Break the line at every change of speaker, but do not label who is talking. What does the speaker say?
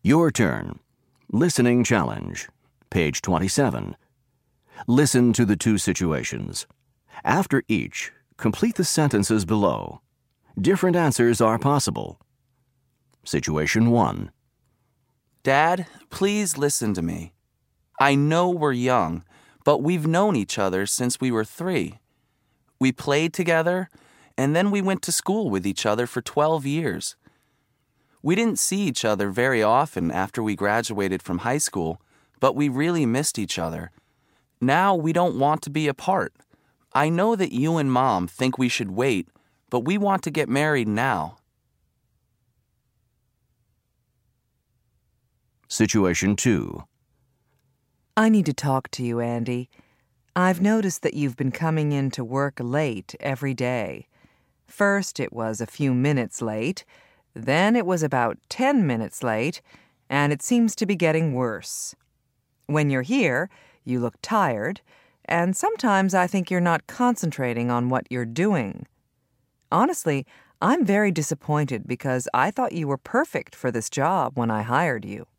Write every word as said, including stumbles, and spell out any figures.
Your turn. Listening challenge. Page twenty-seven. Listen to the two situations. After each, complete the sentences below. Different answers are possible. Situation one.
Dad, please listen to me. I know we're young, but we've known each other since we were three. We played together, and then we went to school with each other for twelve years. We didn't see each other very often after we graduated from high school, but we really missed each other. Now we don't want to be apart. I know that you and Mom think we should wait, but we want to get married now.
Situation two.
I need to talk to you, Andy. I've noticed that you've been coming in to work late every day. First, it was a few minutes late. Then it was about ten minutes late, and it seems to be getting worse. When you're here, you look tired, and sometimes I think you're not concentrating on what you're doing. Honestly, I'm very disappointed because I thought you were perfect for this job when I hired you.